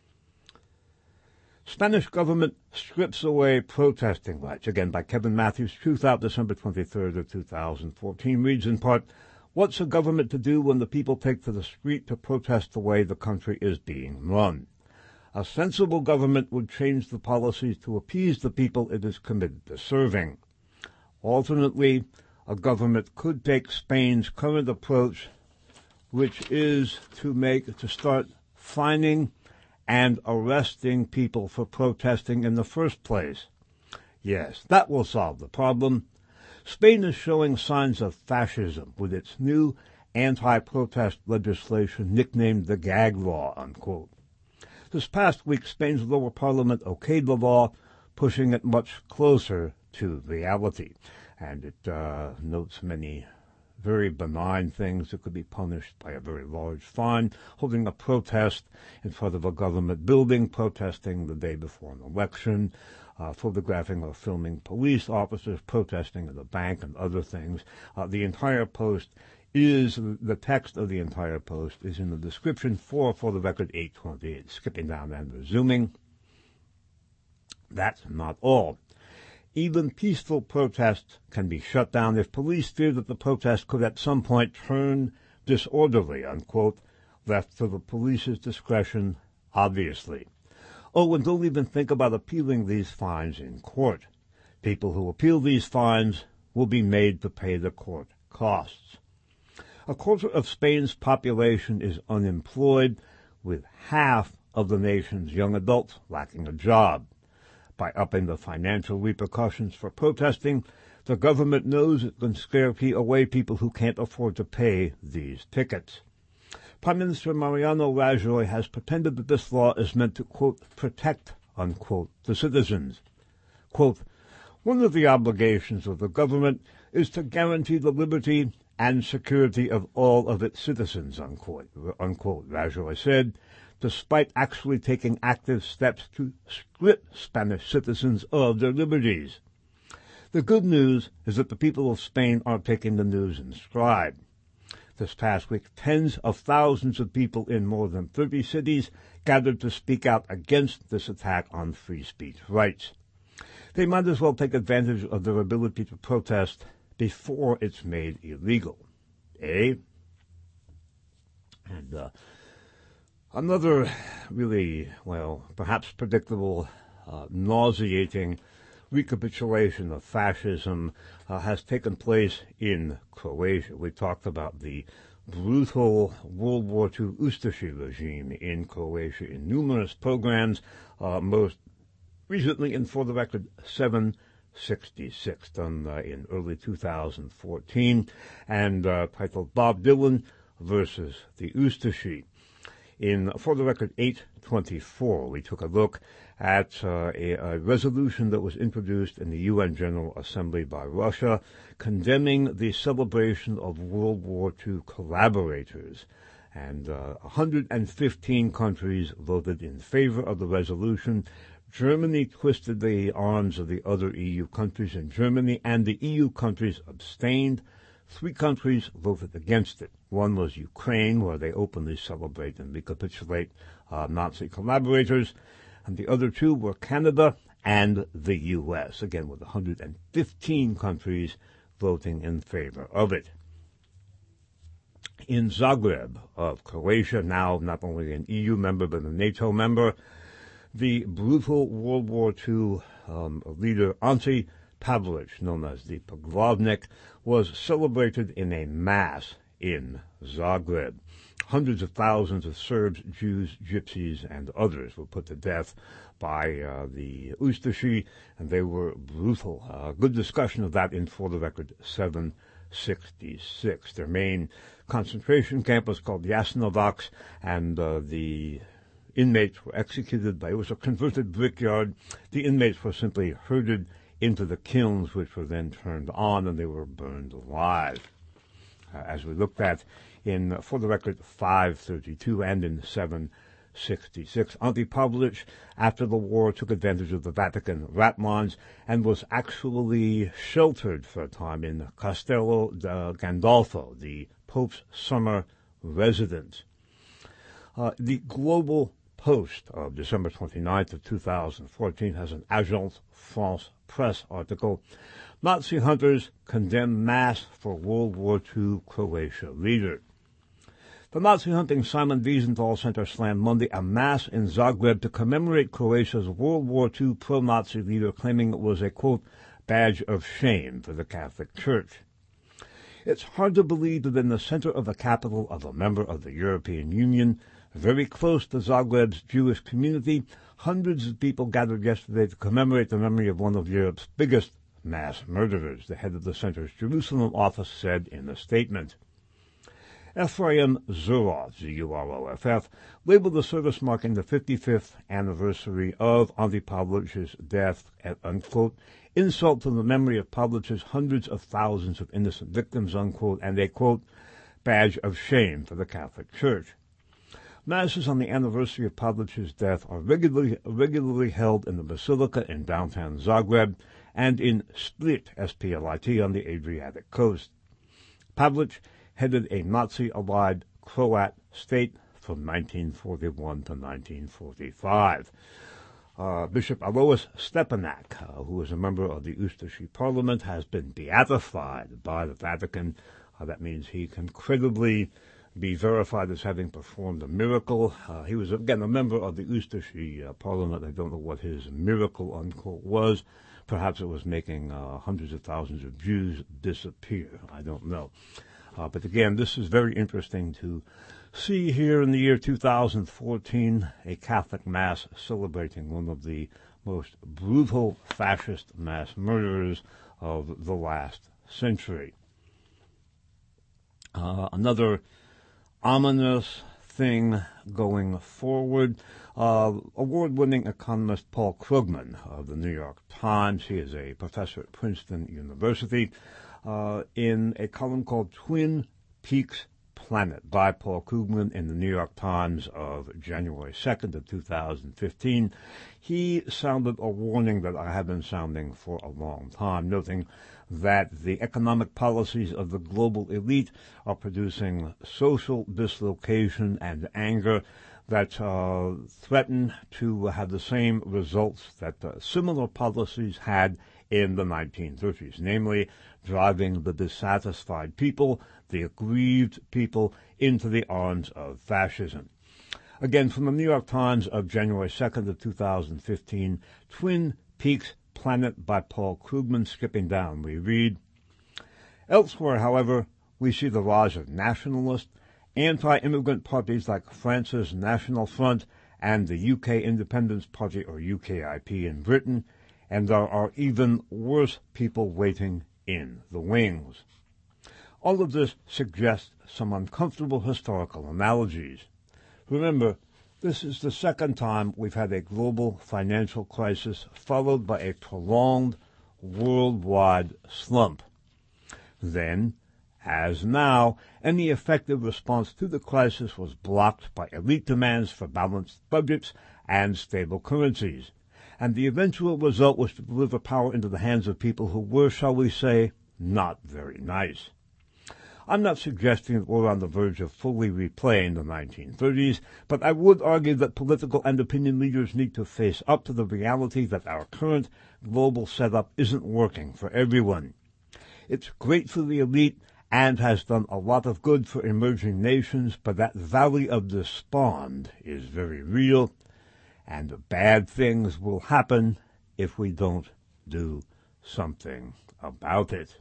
Speaker 1: Spanish government strips away protesting rights. Again, by Kevin Matthews, Truth Out, December twenty-third of two thousand fourteen, reads in part, what's a government to do when the people take to the street to protest the way the country is being run? A sensible government would change the policies to appease the people it is committed to serving. Alternately, a government could take Spain's current approach, which is to make, to start fining and arresting people for protesting in the first place. Yes, that will solve the problem. Spain is showing signs of fascism with its new anti-protest legislation nicknamed the Gag Law, unquote. This past week, Spain's lower parliament okayed the law, pushing it much closer to reality. And it uh, notes many very benign things that could be punished by a very large fine, holding a protest in front of a government building, protesting the day before an election, uh, photographing or filming police officers protesting at a bank and other things. Uh, the entire post is, the text of the entire post is in the description for For the Record eight twenty-eight, skipping down and resuming. That's not all. Even peaceful protests can be shut down if police fear that the protest could at some point turn disorderly, unquote, left to the police's discretion, obviously. Oh, and don't even think about appealing these fines in court. People who appeal these fines will be made to pay the court costs. A quarter of Spain's population is unemployed, with half of the nation's young adults lacking a job. By upping the financial repercussions for protesting, the government knows it can scare away people who can't afford to pay these tickets. Prime Minister Mariano Rajoy has pretended that this law is meant to, quote, protect, unquote, the citizens. quote, "One of the obligations of the government is to guarantee the liberty and security of all of its citizens," unquote, unquote, Rajoy said, despite actually taking active steps to strip Spanish citizens of their liberties. The good news is that the people of Spain are taking the news in stride. This past week, tens of thousands of people in more than thirty cities gathered to speak out against this attack on free speech rights. They might as well take advantage of their ability to protest before it's made illegal. Eh? And uh, another really, well, perhaps predictable, uh, nauseating recapitulation of fascism uh, has taken place in Croatia. We talked about the brutal World War Two Ustashi regime in Croatia in numerous programs, uh, most recently in For the Record seven sixty-six, done uh, in early two thousand fourteen, and uh, titled Bob Dylan versus the Ustashi. In For the Record eight twenty-four, we took a look at uh, a, a resolution that was introduced in the U N General Assembly by Russia condemning the celebration of World War Two collaborators. And uh, one hundred fifteen countries voted in favor of the resolution. Germany twisted the arms of the other E U countries, and Germany and the E U countries abstained. Three countries voted against it. One was Ukraine, where they openly celebrate and recapitulate uh, Nazi collaborators. And the other two were Canada and the U S, again with one hundred fifteen countries voting in favor of it. In Zagreb of Croatia, now not only an E U member but a NATO member, the brutal World War Two um, leader Ante Pavelic, known as the Poglavnik, was celebrated in a mass in Zagreb. Hundreds of thousands of Serbs, Jews, Gypsies, and others were put to death by uh, the Ustashi, and they were brutal. Uh, good discussion of that in For the Record seven sixty-six. Their main concentration camp was called Jasenovac, and uh, the inmates were executed by, it was a converted brickyard. The inmates were simply herded into the kilns, which were then turned on, and they were burned alive. Uh, as we looked at in, uh, For the Record, five thirty-two and in seven sixty-six, Ante Pavelic, after the war, took advantage of the Vatican rat lines and was actually sheltered for a time in Castello da Gandolfo, the Pope's summer residence. Uh, the Global Post of December twenty-ninth of two thousand fourteen has an Agence France Presse article. Nazi hunters condemn mass for World War Two Croatia leader. The Nazi hunting Simon Wiesenthal Center slammed Monday a mass in Zagreb to commemorate Croatia's World War Two pro-Nazi leader, claiming it was a, quote, badge of shame for the Catholic Church. It's hard to believe that in the center of the capital of a member of the European Union, very close to Zagreb's Jewish community, hundreds of people gathered yesterday to commemorate the memory of one of Europe's biggest mass murderers, the head of the center's Jerusalem office said in a statement. Ephraim Zurov, Z U R O F F, labeled the service marking the fifty-fifth anniversary of Ante Pavlic's death, unquote, insult to the memory of Pavlic's hundreds of thousands of innocent victims, unquote, and a, quote, badge of shame for the Catholic Church. Masses on the anniversary of Pavlic's death are regularly, regularly held in the Basilica in downtown Zagreb and in Split, S P L I T, on the Adriatic coast. Pavlic headed a Nazi-allied Croat state from nineteen forty-one to nineteen forty-five. Uh, Bishop Alois Stepanak, uh, who is a member of the Ustashi Parliament, has been beatified by the Vatican. Uh, that means he can credibly be verified as having performed a miracle. Uh, he was, again, a member of the Ustashi uh, Parliament. I don't know what his miracle, unquote, was. Perhaps it was making uh, hundreds of thousands of Jews disappear. I don't know. Uh, but again, this is very interesting to see here in the year two thousand fourteen, a Catholic Mass celebrating one of the most brutal fascist mass murderers of the last century. Uh, another ominous thing going forward. Uh, award-winning economist Paul Krugman of the New York Times, he is a professor at Princeton University, uh, in a column called Twin Peaks Planet by Paul Krugman in the New York Times of January second of two thousand fifteen. He sounded a warning that I have been sounding for a long time, noting that the economic policies of the global elite are producing social dislocation and anger that uh, threaten to have the same results that uh, similar policies had in the nineteen thirties, namely driving the dissatisfied people, the aggrieved people, into the arms of fascism. Again, from the New York Times of January second of two thousand fifteen, Twin Peaks Planet by Paul Krugman, skipping down, we read, elsewhere, however, we see the rise of nationalist, anti-immigrant parties like France's National Front and the U K Independence Party, or U K I P, in Britain, and there are even worse people waiting in the wings. All of this suggests some uncomfortable historical analogies. Remember, this is the second time we've had a global financial crisis followed by a prolonged worldwide slump. Then, as now, any effective response to the crisis was blocked by elite demands for balanced budgets and stable currencies, and the eventual result was to deliver power into the hands of people who were, shall we say, not very nice. I'm not suggesting that we're on the verge of fully replaying the nineteen thirties, but I would argue that political and opinion leaders need to face up to the reality that our current global setup isn't working for everyone. It's great for the elite and has done a lot of good for emerging nations, but that valley of despond is very real, and bad things will happen if we don't do something about it.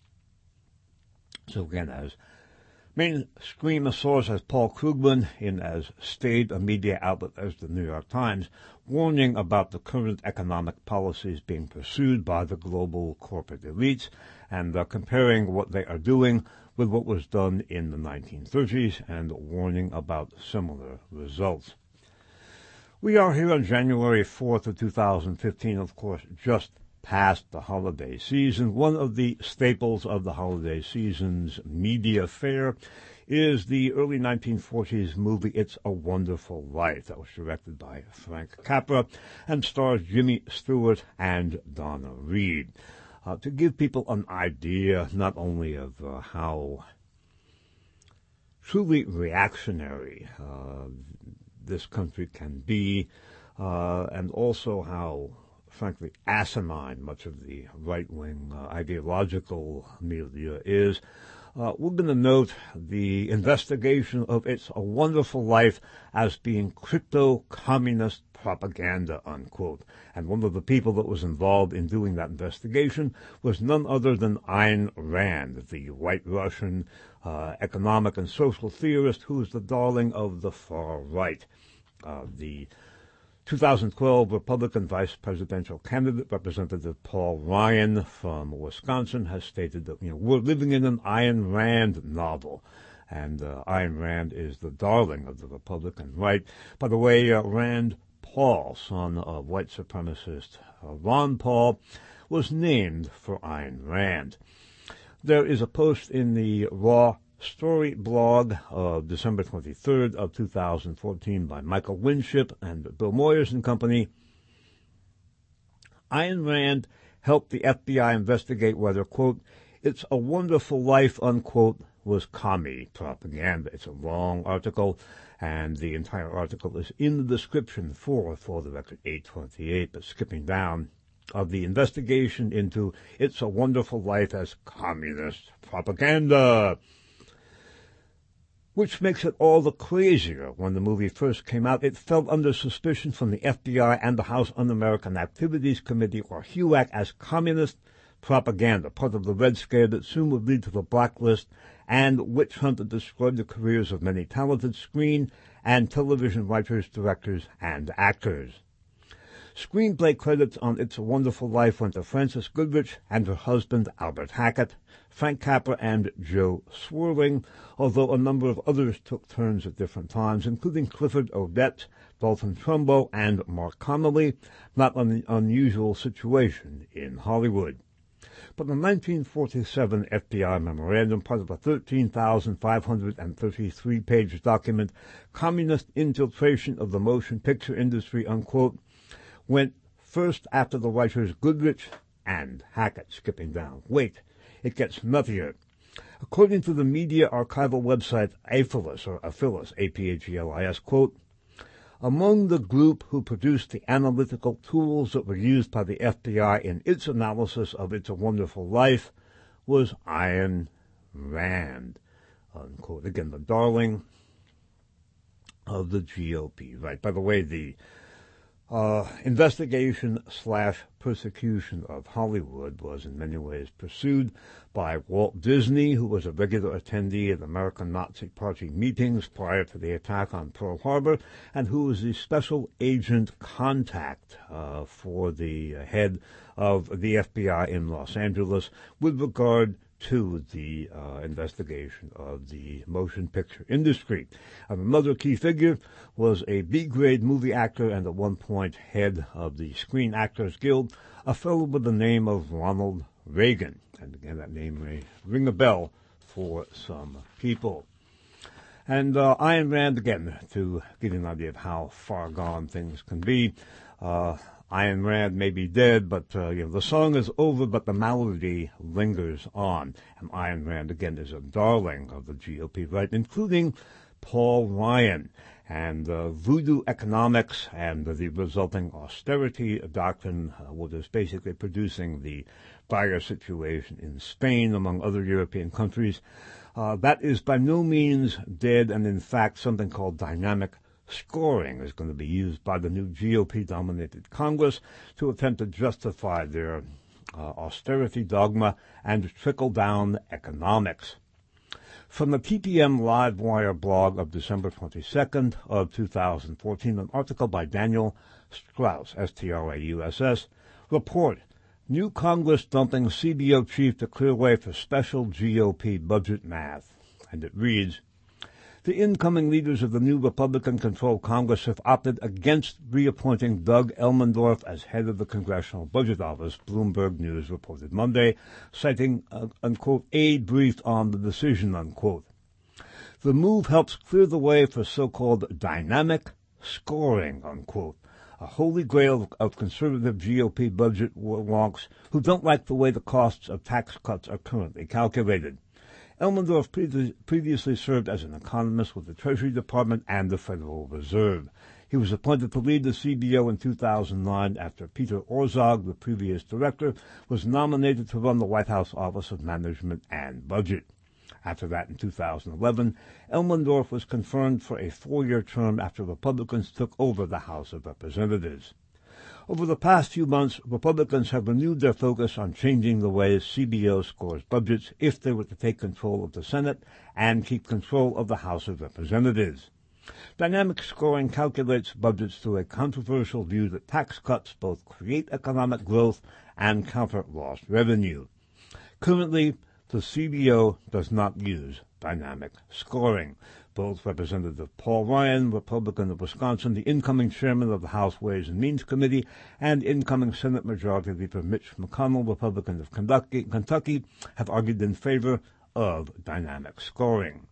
Speaker 1: So again, as mainstream a source as Paul Krugman in as staid a media outlet as the New York Times, warning about the current economic policies being pursued by the global corporate elites, and uh, comparing what they are doing with what was done in the nineteen thirties, and warning about similar results. We are here on January fourth of two thousand fifteen, of course, just past the holiday season. One of the staples of the holiday season's media fare is the early nineteen forties movie It's a Wonderful Life, that was directed by Frank Capra and stars Jimmy Stewart and Donna Reed. Uh, to give people an idea not only of uh, how truly reactionary uh, this country can be, uh, and also how frankly asinine much of the right-wing uh, ideological milieu is, uh, we're going to note the investigation of It's a Wonderful Life as being crypto-communist propaganda, unquote. And one of the people that was involved in doing that investigation was none other than Ayn Rand, the white Russian uh, economic and social theorist who is the darling of the far right. Uh, the two thousand twelve Republican vice presidential candidate, Representative Paul Ryan from Wisconsin, has stated that, you know, we're living in an Ayn Rand novel. And uh, Ayn Rand is the darling of the Republican right. By the way, uh, Rand Paul, son of white supremacist uh, Ron Paul, was named for Ayn Rand. There is a post in the Raw Story blog of December twenty-third of two thousand fourteen by Michael Winship and Bill Moyers and Company. Ayn Rand helped the F B I investigate whether, quote, It's a Wonderful Life, unquote, was commie propaganda. It's a long article, and the entire article is in the description for, for the record, eight twenty-eight, but skipping down, of the investigation into It's a Wonderful Life as communist propaganda. Which makes it all the crazier. When the movie first came out, it fell under suspicion from the F B I and the House Un-American Activities Committee, or HUAC, as communist propaganda, part of the Red Scare that soon would lead to the blacklist and witch hunt that destroyed the careers of many talented screen and television writers, directors, and actors. Screenplay credits on It's a Wonderful Life went to Frances Goodrich and her husband, Albert Hackett. Frank Capra and Joe Swerling, although a number of others took turns at different times, including Clifford Odets, Dalton Trumbo, and Mark Connolly. Not an unusual situation in Hollywood. But the nineteen forty-seven F B I memorandum, part of a thirteen thousand five hundred thirty-three page document, Communist Infiltration of the Motion Picture Industry, unquote, went first after the writers Goodrich and Hackett, skipping down. Wait, it gets nuttier. According to the media archival website Aphelis, or Aphelis, A P H E L I S, quote, among the group who produced the analytical tools that were used by the F B I in its analysis of It's a Wonderful Life was Ayn Rand, unquote. Again, the darling of the G O P, right? By the way, the Uh, investigation slash persecution of Hollywood was in many ways pursued by Walt Disney, who was a regular attendee at American Nazi Party meetings prior to the attack on Pearl Harbor, and who was the special agent contact uh, for the head of the F B I in Los Angeles with regard to the uh, investigation of the motion picture industry. And another key figure was a B-grade movie actor and at one point head of the Screen Actors Guild, a fellow with the name of Ronald Reagan. And again, that name may ring a bell for some people. And uh, Ayn Rand, again, to give you an idea of how far gone things can be, uh, Ayn Rand may be dead, but uh, you know, the song is over, but the melody lingers on. And Ayn Rand, again, is a darling of the G O P, right, including Paul Ryan and uh, voodoo economics and the resulting austerity doctrine, uh, what is basically producing the dire situation in Spain, among other European countries. Uh, that is by no means dead, and in fact, something called dynamic scoring is going to be used by the new G O P-dominated Congress to attempt to justify their uh, austerity dogma and trickle-down economics. From the T P M Livewire blog of December twenty-second of two thousand fourteen, an article by Daniel Strauss, S T R A U S S, report, new Congress dumping C B O chief to clear way for special G O P budget math. And it reads, the incoming leaders of the new Republican-controlled Congress have opted against reappointing Doug Elmendorf as head of the Congressional Budget Office, Bloomberg News reported Monday, citing, uh, unquote, aide briefed on the decision, unquote. The move helps clear the way for so-called dynamic scoring, unquote, a holy grail of conservative G O P budget wonks who don't like the way the costs of tax cuts are currently calculated. Elmendorf pre- previously served as an economist with the Treasury Department and the Federal Reserve. He was appointed to lead the C B O in two thousand nine after Peter Orszag, the previous director, was nominated to run the White House Office of Management and Budget. After that, in two thousand eleven, Elmendorf was confirmed for a four-year term after Republicans took over the House of Representatives. Over the past few months, Republicans have renewed their focus on changing the way C B O scores budgets if they were to take control of the Senate and keep control of the House of Representatives. Dynamic scoring calculates budgets through a controversial view that tax cuts both create economic growth and counter lost revenue. Currently, the C B O does not use dynamic scoring. Both Representative Paul Ryan, Republican of Wisconsin, the incoming chairman of the House Ways and Means Committee, and incoming Senate Majority Leader Mitch McConnell, Republican of Kentucky, Kentucky, have argued in favor of dynamic scoring.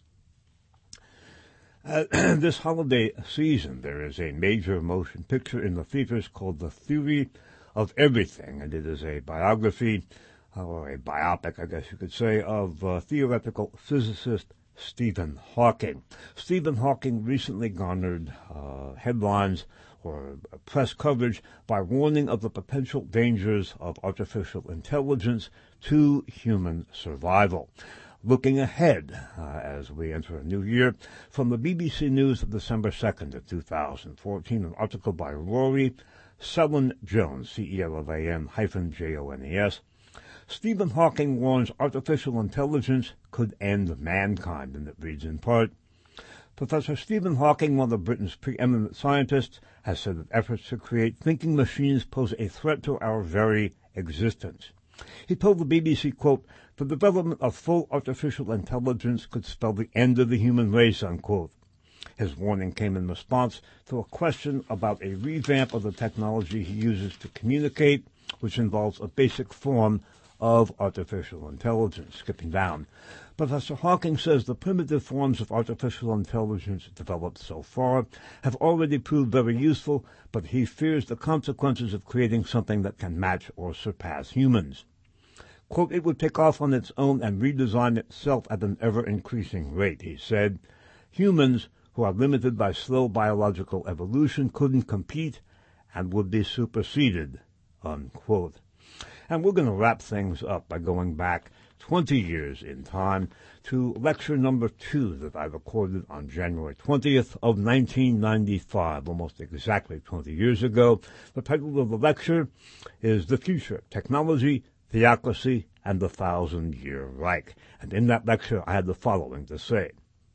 Speaker 1: Uh, this holiday season, there is a major motion picture in the theaters called The Theory of Everything, and it is a biography, or a biopic, I guess you could say, of uh, theoretical physicist Stephen Hawking. Stephen Hawking recently garnered uh, headlines or press coverage by warning of the potential dangers of artificial intelligence to human survival. Looking ahead uh, as we enter a new year, from the B B C News of December second of two thousand fourteen, an article by Rory Cellan-Jones, C E L L A N hyphen J O N E S, Stephen Hawking warns artificial intelligence could end mankind, and it reads in part, Professor Stephen Hawking, one of Britain's preeminent scientists, has said that efforts to create thinking machines pose a threat to our very existence. He told the B B C, quote, "The development of full artificial intelligence could spell the end of the human race," unquote. His warning came in response to a question about a revamp of the technology he uses to communicate, which involves a basic form of artificial intelligence. Skipping down. Professor Hawking says the primitive forms of artificial intelligence developed so far have already proved very useful, but he fears the consequences of creating something that can match or surpass humans. Quote, "It would take off on its own and redesign itself at an ever-increasing rate," he said. "Humans, who are limited by slow biological evolution, couldn't compete and would be superseded," unquote. And we're going to wrap things up by going back twenty years in time to lecture number two that I recorded on January twentieth of nineteen ninety-five, almost exactly twenty years ago. The title of the lecture is The Future, Technology, Theocracy, and the Thousand-Year Reich. And in that lecture, I had the following to say.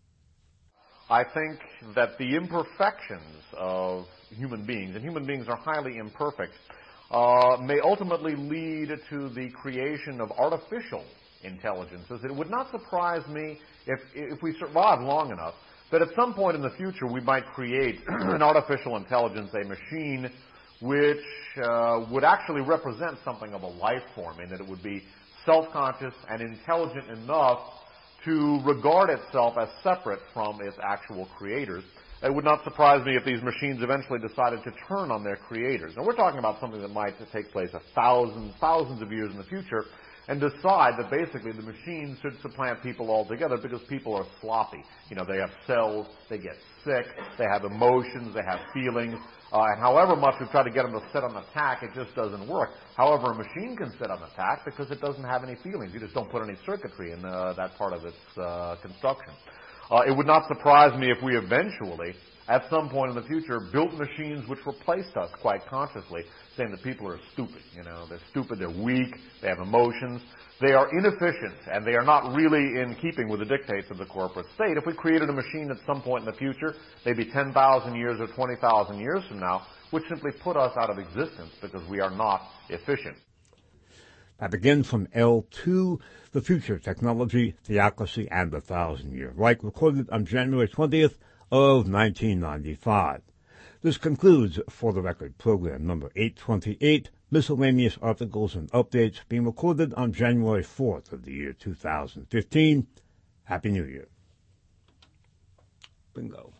Speaker 4: I think that the imperfections of human beings, and human beings are highly imperfect, uh, may ultimately lead to the creation of artificial intelligences. It would not surprise me if, if we survive long enough that at some point in the future we might create an artificial intelligence, a machine which uh, would actually represent something of a life form, in that it would be self-conscious and intelligent enough to regard itself as separate from its actual creators. It would not surprise me if these machines eventually decided to turn on their creators. Now, we're talking about something that might take place a thousand, thousands of years in the future, and decide that basically the machines should supplant people altogether because people are sloppy. You know, they have cells, they get sick, they have emotions, they have feelings, uh, and however much we try to get them to sit on attack, it just doesn't work. However, a machine can sit on attack because it doesn't have any feelings. You just don't put any circuitry in uh, that part of its uh, construction. Uh, it would not surprise me if we eventually, at some point in the future, built machines which replaced us quite consciously, saying that people are stupid. You know, they're stupid, they're weak, they have emotions, they are inefficient, and they are not really in keeping with the dictates of the corporate state. If we created a machine at some point in the future, maybe ten thousand years or twenty thousand years from now, would simply put us out of existence because we are not efficient.
Speaker 1: That begins from L two, The Future, Technology, Theocracy, and the Thousand-Year Reich, recorded on January twentieth of nineteen ninety-five. This concludes For the Record program number eight twenty-eight, Miscellaneous Articles and Updates, being recorded on January fourth of the year two thousand fifteen. Happy New Year. Bingo.